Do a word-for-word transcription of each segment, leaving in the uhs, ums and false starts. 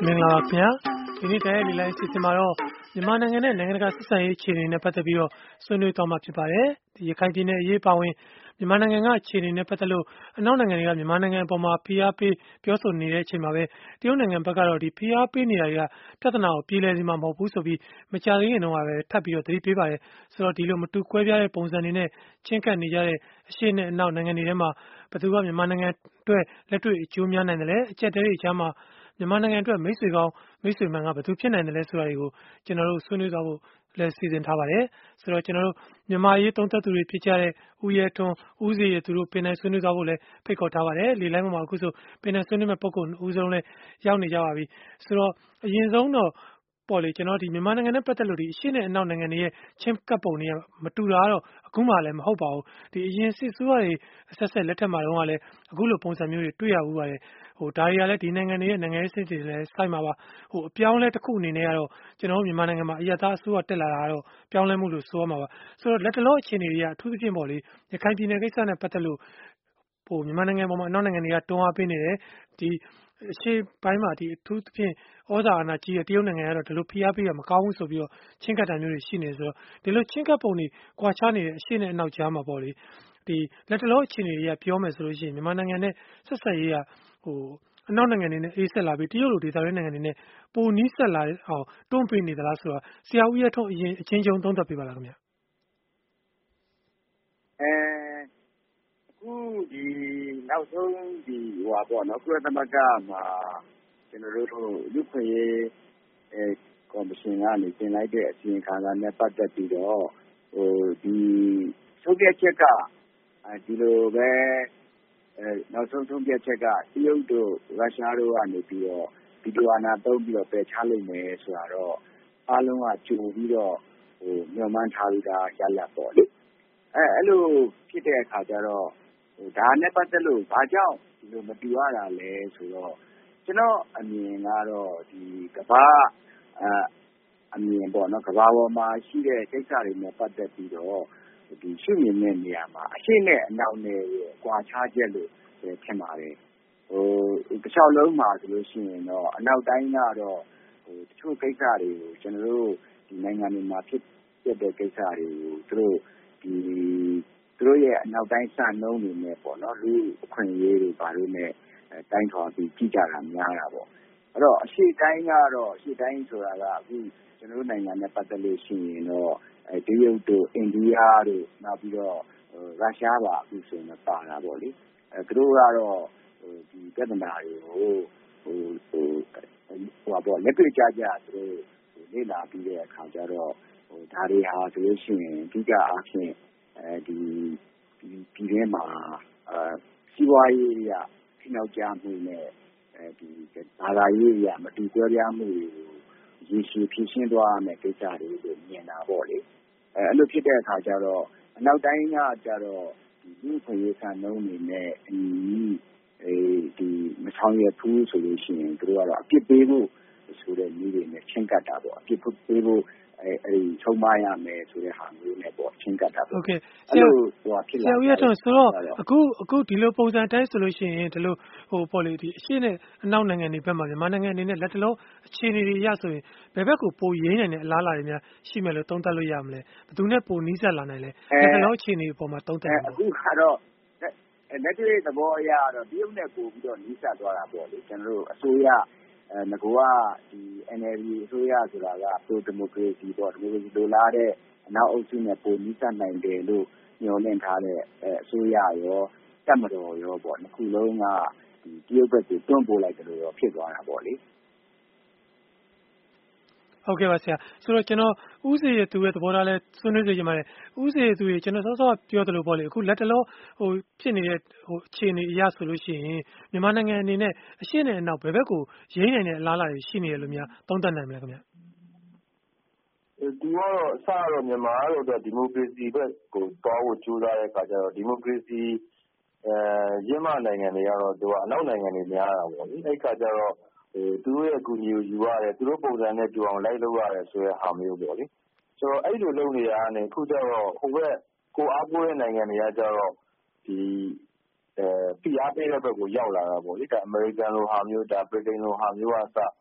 မင်္ဂလာပါခင်ဗျာဒီနေ့တိုင်းလေးလိုက်စီစဉ်မှာတော့မြန်မာနိုင်ငံနဲ့နိုင်ငံတကာဆက်ဆံရေးအခြေအနေနဲ့ပတ်သက်ပြီးတော့ဆွေးနွေးသွားမှာဖြစ်ပါတယ်ဒီရခိုင်ပြည်နယ်အရေးပါဝင်မြန်မာနိုင်ငံကအခြေအနေနဲ့ပတ်သက်လို့အနောက်နိုင်ငံတွေကမြန်မာနိုင်ငံအပေါ်မှာဖိအားပေးပြောဆိုနေတဲ့အချိန်မှာပဲတရုတ်နိုင်ငံဘက်ကတော့ဒီဖိအားပေးနေတာတွေကပြဿနာကိုပြည်လည်စီမှာမဟုတ်ဘူးဆိုပြီးမကြသေးခင်တုန်းကပဲထပ်ပြီးတော့သတိပေးပါတယ်ဆိုတော့ဒီလိုမတူကွဲပြားတဲ့ပုံစံတွေနဲ့ချင်းကပ်နေကြတဲ့အရှေ့နဲ့အနောက်နိုင်ငံတွေထဲမှာဘယ်သူကမြန်မာနိုင်ငံအတွက်လက်တွေ့အကျိုးများနိုင်တယ်လဲအချက်တဲတွေအချမ်းမှာမြန်မာနိုင်ငံအတွက်မိတ်ဆွေကောင်းမိတ်ဆွေမှန်ကဘယ်သူဖြစ်နိုင်တယ်လဲဆိုတာတွေကိုကျွန်တော်တို့ဆွေးနွေးသွားဖို့လည်းစီစဉ်ထားပါတယ်ဆိုတော့ကျွန်တော်တို့မြန်မာရေးသုံးသပ်သူတွေဖြစ်ကြတဲ့ဦးရဲထွန်းဦးစီရသူတို့ပြင်နိုင်ဆွေးနွေးသွားဖို့လည်းဖိတ်ခေါ်ထားပါတယ်လေလိုင်းပေါ်မှာအခုဆိုပြင်နိုင်ဆွေးနွေးမဲ့ပုံကုဦးဆုံးလည်းရောက်နေကြပါပြီဆိုတော့အရင်ဆုံးတော့ပေါ်လေကျွန်တော်ဒီမြန်မာနိုင်ငံနဲ့ပတ်သက်လို့ဒီအရှေ့နဲ့အနောက်နိုင်ငံတွေရဲ့ချင်းကပ်ပုံတွေကမတူတာတော့အခုမှလည်းမဟုတ်ပါဘူးဒီအရင်စစ်ဆိုးတွေအဆက်ဆက်လက်ထက်မှာတော့လည်းအခုလိုပုံစံမျိုးတွေတွေ့ရဘူးပါတယ်ဟိုဒါတွေကလည်းဒီနိုင်ငံတွေရဲ့နိုင်ငံရေးစစ်တွေလည်းစိုက်မှာပါဟိုအပြောင်းလဲတစ်ခုအနေနဲ့ကတော့ကျွန်တော်တို့မြန်မာနိုင်ငံမှာအရသာအစိုးရတက်လာတာကတော့ပြောင်းလဲမှုလို့ဆိုရမှာပါဆိုတော့လက်တလောအခြေအနေတွေကအထူးသဖြင့်ပေါ့လေရခိုင်ပြည်နယ်ကိစ္စနဲ့ပတ်သက်လို့ဟိုမြန်မာနိုင်ငံပေါ်မှာအနောက်နိုင်ငံတွေကတွန်းအားပေးနေတယ်ဒီအရှိပိုင်းမှာဒီအထူးသဖြင့်ဩဇာအာဏာကြီးတဲ့တရုတ်နိုင်ငံကတော့ဒီလိုဖိအားပေးရမကောင်းဘူးဆိုပြီးတော့ချင်းကပ်တာမျိုးတွေရှိနေဆိုတော့ဒီလိုချင်းကပ်ပုံတွေကွာခြားနေတဲ့အရှိနဲ့အနောက်ကြားမှာပေါ့လေဒီလက်တလောအခြေအနေတွေကပြောမယ်ဆိုလို့ရှိရင်မြန်မာနိုင်ငံနဲ့ဆက်ဆက်ရေးကဟိုအနောက်နိုင်ငံတွေနဲ့အေးဆက်လာပြီးတရုတ်လိုဒေသတွင်းနိုင်ငံတွေနဲ့ပိုနီးဆက်လာအောင်တွန်းပေးနေသလားဆိုတာဆရာဦးရထုံးအရင်အချင်းချင်းသုံးသပ်ပေးပါလားခင်ဗျအဲအခုဒီနောက်ဆုံးဒီဟိုပါပေါ့နော်ကုလသမဂ္ဂမှာကျွန်တော်တို့လူခွင့်ရေးအဲကော်မရှင်ကနေတင်လိုက်တဲ့အစီရင်ခံစာနဲ့ပတ်သက်ပြီးတော့ဟိုဒီထုတ်ပြချက်ကဒီလိုပဲအဲနောက်ဆုံးဆုံးဖြတ်ချက်ကတရုတ်တို့ရုရှားတို့ကနေပြီးတော့ဗီဒီယိုအာဏာသုံးပြီးတော့ပယ်ချလိုက်မယ်ဆိုတာတော့အားလုံးကကြိုပြီးတော့ဟိုညှော်မှန်းထားပြီးသားရလဒ်ပေါ့လေအဲအဲ့လိုဖြစ်တဲ့အခါကျတော့ဟိုဒါနဲ့ပတ်သက်လို့ဘာကြောင့်ဒီလိုမတူရတာလဲဆိုတော့ကျွန်တော်အမြင်ကတော့ဒီကမ္ဘာအအမြင်ပေါ့နော်ကမ္ဘာပေါ်မှာရှိတဲ့ကိစ္စတွေနဲ့ပတ်သက်ပြီးတော့ဒီရှုမြင်တဲ့နေရာမှာအရှိနဲ့အနောက်နဲ့ကွာခြားချက်လို့ထင်ပါတယ်ဟိုတစ်လျှောက်လုံးမှာဆိုလို့ရှိရင်တော့အနောက်တိုင်းကတော့ဟိုတချို့ကိစ္စတွေကိုကျွန်တော်တို့ဒီနိုင်ငံတွေမှာဖြစ်ဖြစ်တဲ့ကိစ္စတွေကိုသူတို့ဒီသူတို့ရဲ့အနောက်တိုင်းစနှုံးနေနဲ့ပေါ့နော်လူအခွင့်အရေးတွေဘာလို့နဲ့တိုင်းထွာပြီးကြည့်ကြတာများတာပေါ့အဲ့တော့အရှိတိုင်းကတော့အရှိတိုင်းဆိုတာကအခုကျွန်တော်တို့နိုင်ငံနဲ့ပတ်သက်လို့ရှိရင်တော့အဲတရုတ်တို့အိန္ဒိယတို့နောက်ပြီးတော့ရုရှားပါအခုဆိုရင်ပါတာပေါ့လေအဲသူတို့ကတော့ဟိုဒီပြဿနာတွေကိုဟိုဟိုဟိုပေါ့လက်တွေ့ကြကြသူတို့လေ့လာပြီးတဲ့အခါကျတော့ဟိုဒါတွေဟာဆိုလို့ရှိရင်အဓိကအားဖြင့်အဲဒီဒီပြည်ထဲမှာအာစီးပွားရေးရဖိနှောက်ကြမှုနဲ့အဲဒီဘာသာရေးရမတူကြပြားမှုတွေကိုရည်ရှိဖြစ်ရှင်းသွားရမယ်ကိစ္စတွေကိုမြင်တာပေါ့လေအဲအဲ့လိုဖြစ်တဲ့အခါကျတော့အနောက်တိုင်းကကျတော့ဒီလူ့ခွင့်ရေးစံနှုန်းတွေနဲ့ဒီအဲဒီမဆောင်ရွက်ဘူးဆိုလို့ရှိရင်တို့ကတော့အပြစ်ပေးဖို့ဆိုတဲ့နည်းတွေနဲ့ချင်းကပ်တာပေါ့အပြစ်ပေးဖို့အဲအဲဒီဆုံးမရမယ်ဆိုတဲ့ဟာမျိုးနဲ့ပေါ့ချင်းကပ်တာပေါ့ဟုတ်ကဲ့အဲ့လိုဟိုဖြစ်လာတယ်ဆရာဦးရထွန်းဆိုတော့အခုအခုဒီလိုပုံစံတိုင်းဆိုလို့ရှိရင်ဒီလိုဟိုပေါ့လေဒီအရှိနဲ့အနောက်နိုင်ငံတွေဘက်မှာမြန်မာနိုင်ငံအနေနဲ့လက်တလုံးအခြေအနေတွေရဆိုရင်ဘယ်ဘက်ကိုပိုရင်းနိုင်တဲ့အလားအလာတွေများရှိမယ်လို့သုံးသပ်လို့ရမလဲဘယ်သူနဲ့ပိုနီးစပ်လာနိုင်လဲလက်တလုံးအခြေအနေအပေါ်မှာသုံးသပ်ရအောင်အခုကတော့လက်တွေ့သဘောအရတော့တရုတ်နဲ့ပို့ပြီးတော့နီးစပ်သွားတာပေါ့လေကျွန်တော်တို့အစိုးရအဲငကောကဒီ N L D အစိုးရဆိုတာကပိုဒီမိုကရေစီပေါ့ဒီမိုကရေစီလိုလားတဲ့အနောက်အုပ်စုနဲ့ပိုနီးစပ်နိုင်တယ်လို့ညွှန်လင့်ထားတဲ့အစိုးရရောတပ်မတော်ရောပေါ့နှစ်ခုလုံးကဒီတရုတ်ဘက်ကိုတွန်းပို့လိုက်တယ်လို့ရောဖြစ်သွားတာပေါ့လေဟုတ်ကဲ့ပါဆရာဆိုတော့ကျွန်တော်ဦးစီရသူရဲ့သဘောထားလဲဆွေးနွေးစေချင်ပါတယ်ဦးစီရသူရေကျွန်တော်စောစောပြောသလိုပေါ့လေအခုလက်တလုံးဟိုဖြစ်နေတဲ့ဟိုအခြေအနေအရဆိုလို့ရှိရင်မြန်မာနိုင်ငံအနေနဲ့အရှင်းနဲ့အနောက်ဘယ်ဘက်ကိုရင်းနိုင်တဲ့အလားအလာတွေရှိနေရလို့များသုံးသပ်နိုင်မလဲခင်ဗျဒီကတော့အစတော့မြန်မာကတော့ဒီမိုကရေစီဘက်ကိုတောင်းဖို့ကြိုးစားတဲ့အခါကျတော့ဒီမိုကရေစီအဲရင်းမနိုင်ငံတွေကတော့သူကအနောက်နိုင်ငံတွေများတာပေါ့လေအဲ့ခါကျတော့ဟိုသူတို့ရဲ့အကူအညီကိုယူရတယ်သူတို့ပုံစံနဲ့တူအောင်လိုက်လုပ်ရတယ်ဆိုတဲ့ဟာမျိုးပေါ့လေဆိုတော့အဲ့လိုလုပ်နေရတဲ့ခုကျတော့ဟိုဘက်ကိုအားကိုးတဲ့နိုင်ငံတွေကကျတော့ဒီအဲဖိအားပေးတဲ့ဘက်ကိုရောက်လာတာပေါ့လေဒါအမေရိကန်လိုဟာမျိုးဒါဗြိတိန်လိုဟာမျိုးအစသူ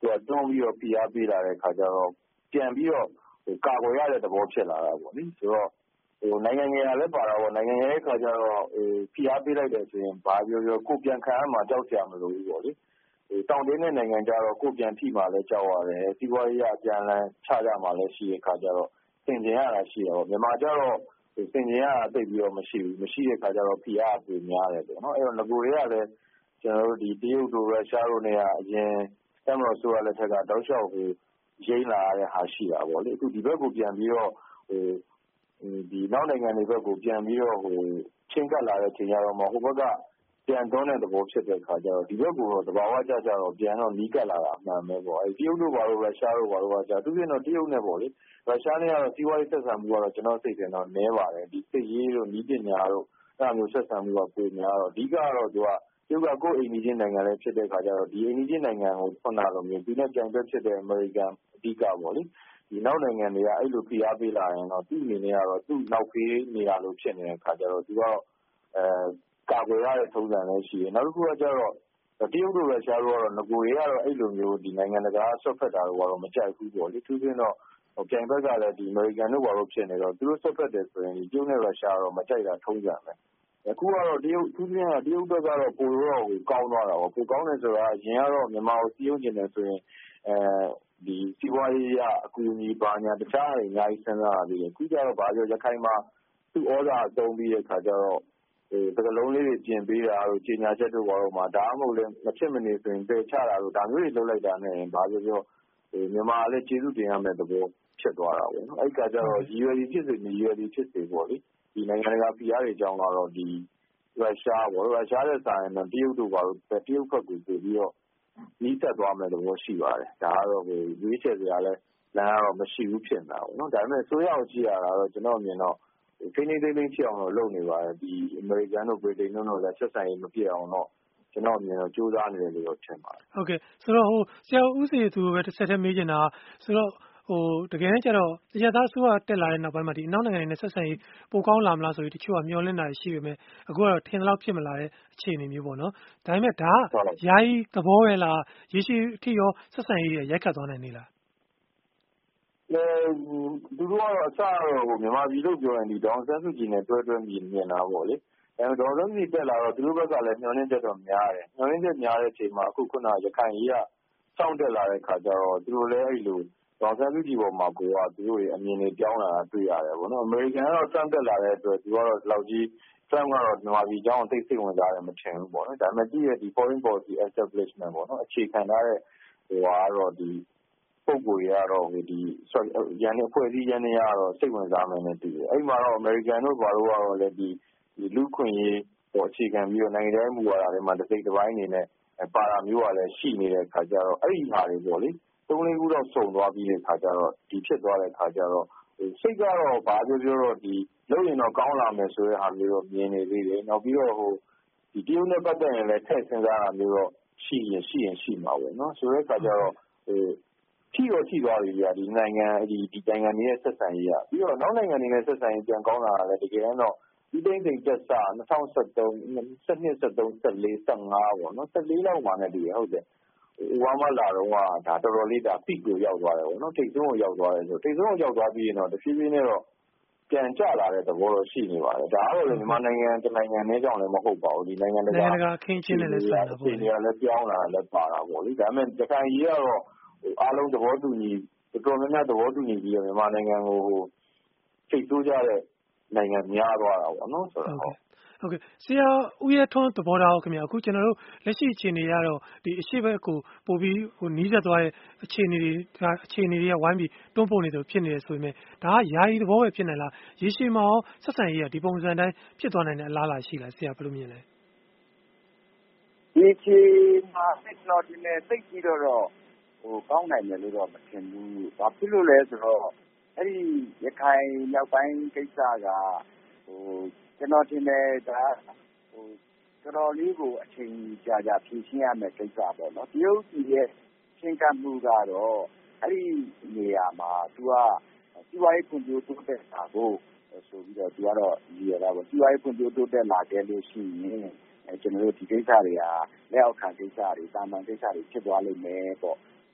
သူကတွန်းပြီးတော့ဖိအားပေးလာတဲ့အခါကျတော့ပြန်ပြီးတော့ကာကွယ်ရတဲ့သဘောဖြစ်လာတာပေါ့လေဆိုတော့ဟိုနိုင်ငံငယ်လည်းပါတာပေါ့နိုင်ငံငယ်ရဲ့အခါကျတော့ဟိုဖိအားပေးလိုက်တယ်ဆိုရင်ဘာပြောပြောကိုပြန်ခံရမှာကြောက်စရာမလိုဘူးပေါ့လေဟိုတောင်တင်းတဲ့နိုင်ငံကျတော့ကိုပြန်ထိမှလည်းကြောက်ရတယ်စီးပွားရေးအပြန်လန်းချကြမှာလည်းရှိတဲ့အခါကျတော့သင်ကျင်ရတာရှိတယ်ပေါ့မြန်မာကျတော့သင်ကျင်ရတာသိပြီးတော့မရှိဘူးမရှိတဲ့အခါကျတော့ဖိအားပိုများတယ်ပေါ့နော်အဲ့တော့ငကိုတွေကလည်းကျွန်တော်တို့ဒီတရုတ်တို့ရုရှားတို့နဲ့ကအရင်တမတော်ဆိုရလက်ထက်ကတောက်လျှောက်ဟိုရင်းလာရတဲ့ဟာရှိတာပေါ့လေအခုဒီဘက်ကိုပြန်ပြီးတော့ဟိုဒီနောက်နိုင်ငံတွေဘက်ကိုပြန်ပြီးတော့ဟိုချင်းကပ်လာတဲ့ချိန်ကျတော့မှဟိုဘက်ကပြန်သွန်းတဲ့သဘောဖြစ်တဲ့ခါကျတော့ဒီဘက်ကတော့တဘာဝကြကြတော့ပြန်တော့နီးကပ်လာတာအမှန်ပဲပေါ့အဲတရုတ်တို့ဘာလို့ရုရှားတို့ဘာလို့ကကြသူပြင်တော့တရုတ်နဲ့ပေါ့လေရုရှားနဲ့ကတော့စီးပွားရေးဆက်ဆံမှုကတော့ကျွန်တော်စိတ်ထဲတော့နည်းပါတယ်ဒီစစ်ရေးတို့နီးပညာတို့အဲ့လိုမျိုးဆက်ဆံမှုကပိုများတော့အဓိကတော့သူကကျုပ်ကကိုယ်အိမ်ကြီးနိုင်ငံလည်းဖြစ်တဲ့ခါကျတော့ဒီအိမ်ကြီးနိုင်ငံကိုဖွင့်လာလို့မျိုးဒီနဲ့ကြံပြဖြစ်တဲ့အမေရိကန်အဓိကပေါ့လေဒီနောက်နိုင်ငံတွေကအဲ့လိုဖိအားပေးလာရင်တော့သူ့အနေနဲ့ကတော့သူ့နောက်ဖေးနေရလို့ဖြစ်နေတဲ့ခါကျတော့သူကအဲကာကွယ်ရတဲ့ထုံးစံလည်းရှိတယ်နောက်တစ်ခုကကျတော့တရုတ်တို့ရုရှားတို့ကတော့ငကိုတွေကတော့အဲ့လိုမျိုးဒီနိုင်ငံတကာဆွတ်ဖက်တာတို့ကတော့မကြိုက်ဘူးပေါ့လေသူချင်းတော့ပြိုင်ဘက်ကလည်းဒီအမေရိကန်တို့ဘာလို့ဖြစ်နေတော့သူတို့ဆွတ်ဖက်တယ်ဆိုရင်ဒီတရုတ်နဲ့ရုရှားတော့မကြိုက်တာထုံးစံပဲအခုကတော့တရုတ်သူချင်းကတရုတ်ဘက်ကတော့ပိုတော့ဟိုကောင်းသွားတာပေါ့ပိုကောင်းတယ်ဆိုတာအရင်ကတော့မြန်မာကိုစီးရုံးကျင်တယ်ဆိုရင်အဲဒီစီးပွားရေးအအကူအညီပါညာတခြားတွေအများကြီးစဉ်းစားရသေးတယ်အခုကျတော့ဘာပြောရခိုင်မှာသူ့ဩဇာအသုံးပြီးတဲ့ခါကျတော့ဟိုသကလုံးလေးတွေပြင်ပေးတာတို့ကြီးညာချက်တို့ဘာလို့မှဒါမှမဟုတ်လဲမဖြစ်မနေဆိုရင်ပယ်ချတာတို့ဒါမျိုးတွေလုပ်လိုက်တာနဲ့ဘာပြောပြောဟိုမြန်မာလည်းကျေးဇူးတင်ရမယ့်သဘောဖြစ်သွားတာပေါ့နော်အဲ့ကကြတော့ရည်ရွယ်ပြီးဖြစ်စေမရည်ရွယ်ပြီးဖြစ်စေပေါ့လေဒီနိုင်ငံတကာဖိအားတွေအကြောင်းကတော့ဒီရုရှားပေါ့ရုရှားရဲ့စာရင်တော့တရုတ်တို့ဘာလို့တရုတ်ဘက်ကိုပို့ပြီးတော့နီးစပ်သွားမယ်သဘောရှိပါတယ်ဒါကတော့ဟိုရွေးချယ်စရာလည်းလမ်းကတော့မရှိဘူးဖြစ်နေတာပေါ့နော်ဒါပေမဲ့ဆိုရအောင်ကြည့်ရတာတော့ကျွန်တော်မြင်တော့ဖိနေသိသိဖြစ်အောင်တော့လုပ်နေပါတယ်ဒီအမေရိကန်တို့ဗြိတိန်တို့လည်းဆက်ဆံရေးမပြည့်အောင်တော့ကျွန်တော်မြင်တော့စူးစမ်းနေတယ်လို့တော့ထင်ပါတယ်ဟုတ်ကဲ့ဆိုတော့ဟိုဆရာဦးစီသူပဲတစ်ဆက်တည်းမေးချင်တာဆိုတော့ဟိုတကယ်ကျတော့ရသအစိုးရတက်လာတဲ့နောက်ပိုင်းမှာဒီအနောက်နိုင်ငံတွေနဲ့ဆက်ဆံရေးပိုကောင်းလာမလားဆိုပြီးတချို့ကမျှော်လင့်တာရှိပေမဲ့အခုကတော့ထင်သလောက်ဖြစ်မလာတဲ့အခြေအနေမျိုးပေါ့နော်ဒါပေမဲ့ဒါယာယီသဘောပဲလားရေရှည်အထိရောဆက်ဆံရေးရိုက်ခတ်သွားနိုင်နေလားအဲသူတို့ကတော့အစတော့ဟိုမြန်မာပြည်လို့ပြောရင်ဒီဒေါန်ဆန်းစုကြည်နဲ့တွဲတွဲမြင်မြင်တာပေါ့လေအဲဒေါန်ဆန်းစုကြည်တက်လာတော့သူတို့ဘက်ကလည်းမျှော်လင့်ချက်တော့များတယ်မျှော်လင့်ချက်များတဲ့အချိန်မှာအခုခုနရခိုင်ကြီးကစောင့်တက်လာတဲ့ခါကျတော့သူတို့လည်းအဲ့လိုဒေါန်ဆန်းစုကြည်ပေါ်မှာကိုကသူတို့ရဲ့အမြင်တွေပြောင်းလာတာတွေ့ရတယ်ပေါ့နော်အမေရိကန်ကတော့စမ်းတက်လာတဲ့အတွက်သူကတော့ဒီလောက်ကြီးTrump ကတော့မြန်မာပြည်အကြောင်းသိစိတ်ဝင်စားတယ်မထင်ဘူးပေါ့နော်ဒါပေမဲ့သူ့ရဲ့ဒီ foreign policy establishment ပေါ့နော်အခြေခံထားတဲ့ဟိုကတော့ဒီပုံကိုရတော့ဟိုဒီရန်အဖွဲ့အစည်းရန်နေရတော့စိတ်ဝင်စားမယ်နဲ့တူတယ်အဲ့မှာတော့အမေရိကန်တို့ဘာလို့ကတော့လေဒီဒီလူခွင့်ရေးဟိုအခြေခံပြီးတော့နိုင်ငံရေးမူဝါဒတွေမှာတစ်စိတ်တစ်ပိုင်းနေနဲ့ပါတာမျိုးကလည်းရှိနေတဲ့ခါကျတော့အဲ့ဒီဟာတွေပေါ့လေသုံးလေးခုတော့စုံသွားပြီးတဲ့ခါကျတော့ဒီဖြစ်သွားတဲ့ခါကျတော့စိတ်ကတော့ဘာပြောပြောတော့ဒီလုပ်ရင်တော့ကောင်းလာမယ်ဆိုတဲ့ဟာမျိုးတော့မြင်နေသေးတယ်နောက်ပြီးတော့ဟိုဒီတရုတ်နဲ့ပတ်သက်ရင်လည်းထည့်စဉ်းစားတာမျိုးတော့ရှိရင်ရှိရင်ရှိမှာပေါ့နော်ဆိုတဲ့ခါကျတော့ဟိုထီတော့ထီသွားပြီဗျာဒီနိုင်ငံဒီဒီနိုင်ငံတွေရဲ့ဆက်ဆံရေးကပြီးတော့နောက်နိုင်ငံတွေနဲ့ဆက်ဆံရေးပြန်ကောင်းလာတာလည်းတကယ်တော့ဒီတိုင်းတိုင်းတက်စာ၂၀၁၃ ၁၂ ၁၃ ၁၄ ၁၅ပေါ့နော်၁၄လောက်မှနဲ့တည်းဟုတ်တယ်အိုဘားမားလာတော့ကဒါတော်တော်လေးဒါ peak ကိုရောက်သွားတယ်ပေါ့နော်ထိပ်ဆုံးကိုရောက်သွားတယ်ဆိုထိပ်ဆုံးကိုရောက်သွားပြီးရင်တော့တဖြည်းဖြည်းနဲ့တော့ပြန်ကျလာတဲ့သဘောတော့ရှိနေပါတယ်ဒါကတော့လေမြန်မာနိုင်ငံတနိုင်ငံနဲ့ကြောင့်လည်းမဟုတ်ပါဘူးဒီနိုင်ငံတကာနိုင်ငံတကာအခင်းအကျင်းနဲ့လည်းဆိုင်တာပေါ့ဒီနေရာလည်းပြောင်းလာလည်းပါတာပေါ့လေဒါပေမဲ့တခိုင်ကြီးကတော့အားလုံးသဘောတူညီတော်တော်များများသဘောတူညီပြီးတော့မြန်မာနိုင်ငံကိုထိပ်တိုးကြတဲ့နိုင်ငံများသွားတာပေါ့နော်ဆိုတော့ဟုတ်ကဲ့ဆရာဦးရထွန်းသဘောထားခင်ဗျာအခုကျွန်တော်တို့လက်ရှိအခြေအနေရတော့ဒီအရှိဘက်ကိုပို့ပြီးဟိုနီးစပ်သွားတဲ့အခြေအနေတွေဒါအခြေအနေတွေကဝိုင်းပြီးတွန်းပို့နေတယ်ဖြစ်နေတယ်ဆိုပေမဲ့ဒါကယာယီသဘောပဲဖြစ်နေလားရေရှည်မှာရောဆက်ဆံရေးကဒီပုံစံတိုင်းဖြစ်သွားနိုင်တဲ့အလားအလာရှိလားဆရာဘယ်လိုမြင်လဲရေရှည်မှာဆက်တော့ဒီနေ့သိပြီးတော့ဟိုကောင်းနိုင်တယ်လို့တော့မထင်ဘူးဘာဖြစ်လို့လဲဆိုတော့အဲ့ဒီရခိုင်မြောက်ပိုင်းကိစ္စကဟိုကျွန်တော်ထင်တယ်ဒါဟိုတော်တော်လေးကိုအချိန်ကြာကြာဖြည့်ရှင်းရမယ်ကိစ္စပေါ့နော်တရုတ်ပြည်ရဲ့ရှင်းကပ်မှုကတော့အဲ့ဒီနေရာမှာသူကစီးပွားရေးဖွံ့ဖြိုးတိုးတက်တာကိုဆိုပြီးတော့သူကတော့ရည်ရတာပေါ့စီးပွားရေးဖွံ့ဖြိုးတိုးတက်လာခဲ့လို့ရှိရင်အဲကျွန်တော်တို့ဒီကိစ္စတွေကလက်အောက်ခံကိစ္စတွေတာမန်ကိစ္စတွေဖြစ်သွားလိမ့်မယ်ပေါ့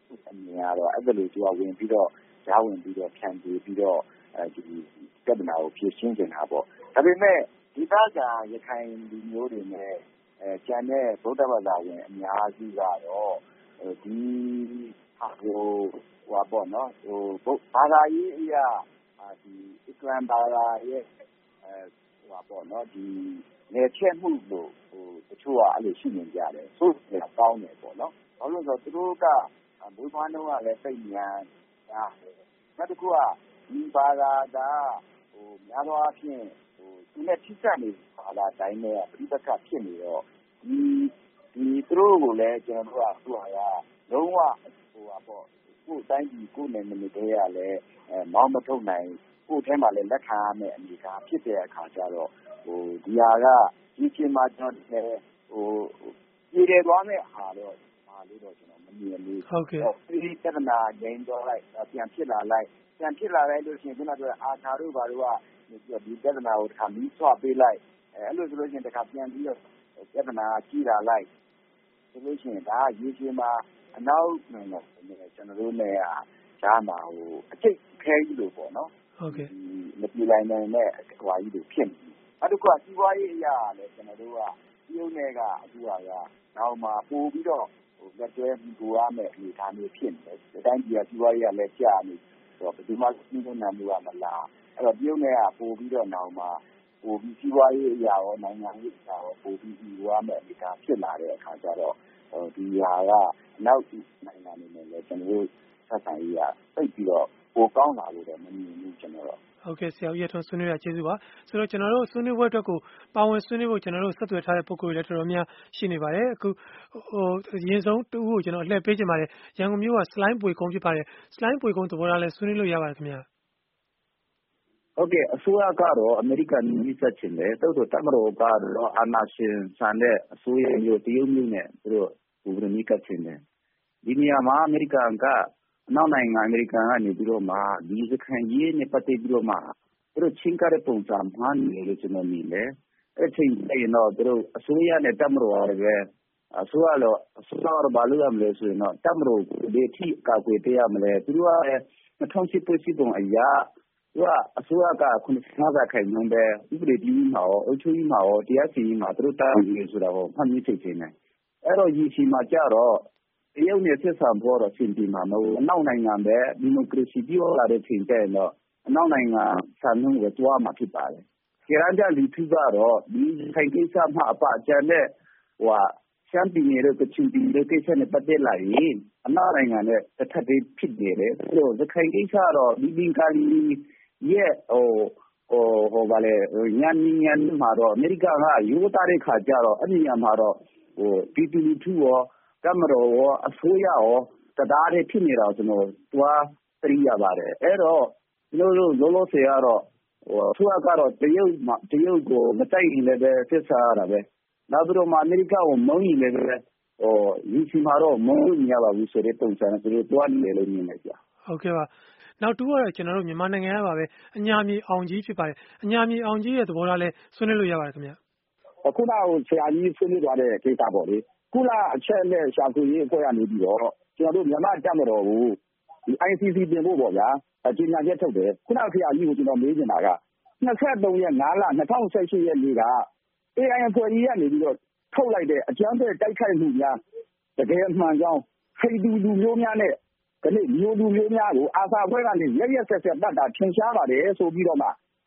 အမြင်ကတော့အဲ့ဒါလိုသူကဝင်ပြီးတော့ကြားဝင်ပြီးတော့ဖြန့်ပြီးပြီးတော့အဲဒီပြဿနာကိုဖြေရှင်းနေတာပေါ့ဒါပေမဲ့ဒီဘက်ကရခိုင်လူမျိုးတွေနဲ့အဲကျန်တဲ့ဗုဒ္ဓဘာသာဝင်အများစုကတော့ဒီဟာကိုဟိုပေါ့နော်ဟိုဘာသာရေးအရာဒီအစ္စလာမ်ဘာသာရဲ့အဲဟိုပေါ့နော်ဒီနေချက်မှုလို့ဟိုတချို့ကအဲ့လိုရှိနေကြတယ်ဆိုတော့ကောင်းတယ်ပေါ့နော်ဘာလို့လဲဆိုတော့သူတို့ကဘုရားတော်ကလည်းစိတ်ဉာဏ်ဒါနောက်တစ်ခုကဒီဘာသာကဟိုများသောအားဖြင့်ဟိုသူနဲ့ထိစပ်နေဘာသာတိုင်းနဲ့ပြိပက္ခဖြစ်နေတော့ဒီဒီသူတို့ကိုလည်းကျွန်တော်တို့ကသူ့ဟာကလုံးဝဟိုပါပေါ့ကိုယ်တိုင်းပြည်ကိုယ်နယ်မြေတွေရလည်းအဲမောင်းမထုတ်နိုင်ကိုယ်ထဲမှာလည်းလက်ခံရမယ့်အနေအထားဖြစ်တဲ့အခါကျတော့ဟိုဒီဟာကဒီချိန်မှာကျွန်တော်လည်းဟိုပြည်တယ်သွားမယ့်ဟာတော့ပါလို့တော့ကျွန်တော်မမြင်ဘူးဟုတ်ကဲ့ဒီပြဿနာငြိမ်းတော့လိုက်ပြန်ဖြစ်လာလိုက်ပြန်ဖြစ်လာလိုက်လို့ရှိရင်ခုနကအာသာတို့ဘာတို့ကဒီပြဿနာကိုတစ်ခါမီးဆွပေးလိုက်အဲအဲ့လိုဆိုလို့ရှိရင်တစ်ခါပြန်ပြီးတော့ပြဿနာကြီးလာလိုက်ဆိုလို့ရှိရင်ဒါကရေရှည်မှာအနောက်နိုင်ငံတွေကျွန်တော်တို့နဲ့ဂျာမှာဟိုအကျိတ်ခဲကြီးလို့ပေါ့နော်ဟုတ်ကဲ့မပြေနိုင်တဲ့ဟွာကြီးတွေဖြစ်နေအဲ့ဒါကစီးပွားရေးအရာလည်းကျွန်တော်တို့ကပြုံးတွေကအခုကနောက်မှာပို့ပြီးတော့ဟိုလက်တွဲပြီးရမယ်အနေအထားမျိုးဖြစ်နေတယ်ဒီတိုင်းပြည်ကစီးပွားရေးကလည်းကြာနေတော့ဘယ်သူမှစီးပွားရေးမှုကမလားအဲ့တော့ပြုံးတွေကပို့ပြီးတော့နောက်မှာပို့ပြီးစီးပွားရေးအရာရောနိုင်ငံရေးအရာရောပို့ပြီးပြီးရမယ်အနေအထားဖြစ်လာတဲ့အခါကျတော့ဒီဟာကနောက်နိုင်ငံတွေနဲ့လည်းကျွန်တော်တို့ဆက်ဆံရေးကသိပြီးတော့ပိုကောင်းလာလို့တော့မမြင်ဘူးကျွန်တော်တို့ဟုတ်ကဲ့ဆရာဦးရထွန်းဆွေးနွေးရကျေးဇူးပါဆိုတော့ကျွန်တော်တို့ဆွေးနွေးပွဲအတွက်ကိုပါဝင်ဆွေးနွေးဖို့ကျွန်တော်တို့ဆက်သွယ်ထားတဲ့ပုဂ္ဂိုလ်တွေလည်းတော်တော်များရှိနေပါတယ်အခုဟိုရင်းဆုံးတူကိုကျွန်တော်အလှည့်ပေးချင်ပါတယ်ရန်ကုန်မြို့ကစလိုင်းပွေကုန်းဖြစ်ပါတယ်စလိုင်းပွေကုန်းသဘောထားလဲဆွေးနွေးလို့ရပါတယ်ခင်ဗျာဟုတ်ကဲ့အစိုးရကတော့အမေရိကန်ပြည်ဆက်ချင်တယ်တိုးတိုးတမတော်ကတော့အာနာရှင်ဆန်တဲ့အစိုးရမျိုးတရုတ်မျိုးနဲ့သူတို့ဘူရမီကချင်တယ်ဒီနေရာမှာအမေရိကန်ကအနောက်နိုင်ငံအမေရိကန်ကနေပြီးတော့မှဒီစခန်းကြီးနဲ့ပတ်သက်ပြီးတော့မှသူတို့ချင်းကတဲ့ပုံစံမှန်းနေလို့ကျွန်တော်မြင်တယ်အဲ့ချိန်ရင်တော့သူတို့အစိုးရနဲ့တမတော်ရတယ်အစိုးရတော့အစိုးရတော့ဘာလို့ရမလဲဆိုရင်တော့တမတော်ဒီထိကာကွယ်ပေးရမလဲသူတို့ကနှစ်ထောင်ရှစ်ပြည်စီပုံအရာသူကအစိုးရကခုနကစားခိုင်နှုန်းပဲဥပဒေကြီးမှာရောအုပ်ချုပ်ရေးမှာရောတရားစီရင်မှာသူတို့တာဝန်ယူဆိုတာကိုဖန်တီးသိချင်တယ်အဲ့တော့ဒီစီမှာကြတော့တရုတ်နဲ့ဆက်ဆံဖို့တော့ရှင်းပြမှာမဟုတ်အနောက်နိုင်ငံပဲဒီမိုကရေစီပြောလာတဲ့ချိန်ကျရင်တော့အနောက်နိုင်ငံဆန်နှုန်းကိုတွားမှာဖြစ်ပါတယ်။ကြရန်ကြလူထုကတော့ဒီခိုင်ကိစ္စမှာအပအကျန်တဲ့ဟိုရှမ်းပြည်နယ်ကချင်ပြည်နယ်ကိစ္စနဲ့ပတ်သက်လာရင်အနောက်နိုင်ငံနဲ့တစ်ထပ်တည်းဖြစ်နေတယ်။ဆိုတော့ခိုင်ကိစ္စတော့ဒီဒီကလီရဲ့ဟိုဟိုဟိုဗာလေညံညံမှာတော့အမေရိကန်ကရိုးသားတဲ့ခါကျတော့အဲ့ဒီညမှာတော့ဟိုပြည်သူလူထုရောကမတော်ရောအစိုးရရောတရားတွေဖြစ်နေတာကျွန်တော်တွားသိရပါတယ်အဲ့တော့ကျွန်တော်တို့လောလောဆယ်ကတော့ဟိုအစိုးရကတော့တရုတ်မှာတရုတ်ကိုမတိုက်ရင်လည်းဆက်ဆံရတာပဲနောက်ပြီးတော့အမေရိကကိုမုန်းရင်လည်းဟိုယူစီမှာတော့မုန်းလို့မရပါဘူးဆိုတဲ့ပုံစံနဲ့သူတို့တွားနေတယ်လို့မြင်နေကြဟုတ်ကဲ့ပါနောက်တူကတော့ကျွန်တော်တို့မြန်မာနိုင်ငံကပါပဲအညာမြေအောင်ကြီးဖြစ်ပါတယ်အညာမြေအောင်ကြီးရဲ့သဘောထားလဲဆွေးနွေးလို့ရပါတယ်ခင်ဗျအခုနကဆရာကြီးဆွေးနွေးသွားတဲ့ကိစ္စပေါ့လေကုလအချက်နဲ့ရှာဖွေရေးအဖွဲ့ကနေပြီးတော့ကျွန်တော်တို့မြန်မာတပ်မတော်ကိုဒီ I C C ပြင်ဖို့ပေါ့ဗျာအကြေညာချက်ထုတ်တယ်ခုနကဆရာကြီးကိုကျွန်တော်မေးနေတာကနှစ်ဆက်သုံးရက်၅လ၂၀၁၈ရက်နေ့က A I အဖွဲ့ကြီးကနေပြီးတော့ထုတ်လိုက်တဲ့အကြမ်းဖက်တိုက်ခိုက်မှုများတကယ်မှန်ကြောင်းဖိတူလူမျိုးများနဲ့ဒီနေ့မျိုးလူမျိုးများကိုအာသာအဖွဲ့ကနေရက်ရက်ဆက်ဆက်တတ်တာထင်ရှားပါတယ်ဆိုပြီးတော့မှ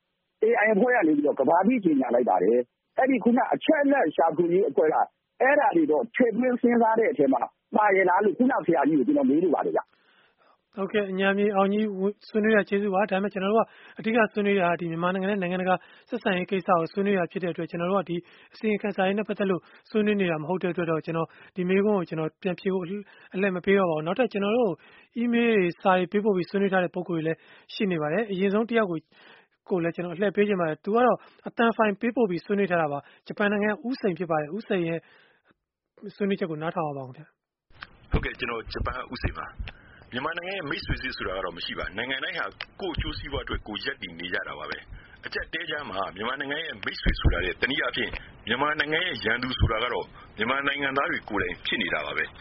A I အဖွဲ့ကနေပြီးတော့ကဘာတိကြေညာလိုက်ပါတယ်အဲ့ဒီခုနအချက်နဲ့ရှာဖွေရေးအဖွဲ့ကအဲ့ဒါတွေတော့ထည့်သွင်းစဉ်းစားတဲ့အထက်မှာပါရလားလို့ခုနဆရာကြီးကိုကျွန်တော်မေးလို့ပါတယ်ဗျဟုတ်ကဲ့အညာမြေအောင်ကြီးဆွေးနွေးရကျေးဇူးပါဒါပေမဲ့ကျွန်တော်တို့ကအဓိကဆွေးနွေးတာဒီမြန်မာနိုင်ငံနဲ့နိုင်ငံတကာဆက်ဆံရေးကိစ္စကိုဆွေးနွေးရဖြစ်တဲ့အတွက်ကျွန်တော်တို့ကဒီအစီအခံစာရေးနဲ့ပတ်သက်လို့ဆွေးနွေးနေတာမဟုတ်တဲ့အတွက်တော့ကျွန်တော်ဒီမေးခွန်းကိုကျွန်တော်ပြန်ဖြေဖို့အလက်မပေးတော့ပါဘူးနောက်ထပ်ကျွန်တော်တို့ email တွေစာရေးပေးပို့ပြီးဆွေးနွေးထားတဲ့ပုံကိုယ်တွေလည်းရှိနေပါတယ်အရင်ဆုံးတယောက်ကိုကိုလည်းကျွန်တော်အလှည့်ပေးချင်ပါတယ်သူကတော့အတန်ဖိုင်ပေးပို့ပြီးဆွေးနွေးထားတာပါဂျပန်နိုင်ငံဦးစိန်ဖြစ်ပါတယ်ဦးစိန်ရဲ့ဆွေးနွေးချက်ကိုနားထောင်အောင်ပါခင်ဗျဟုတ်ကဲ့ကျွန်တော်ဂျပန်ဦးစိန်ပါမြန်မာနိုင်ငံရဲ့မိတ်ဆွေစစ်ဆိုတာကတော့မရှိပါနိုင်ငံတိုင်းဟာကိုယ်ကျိုးစည်းပွားအတွက်ကိုရက်တည်နေကြတာပါပဲအချက်တဲကြားမှာမြန်မာနိုင်ငံရဲ့မိတ်ဆွေဆိုတာတဲ့တနည်းအားဖြင့်မြန်မာနိုင်ငံရဲ့ရန်သူဆိုတာကတော့မြန်မာနိုင်ငံသားတွေကိုယ်တိုင်ဖြစ်နေတာပါပဲ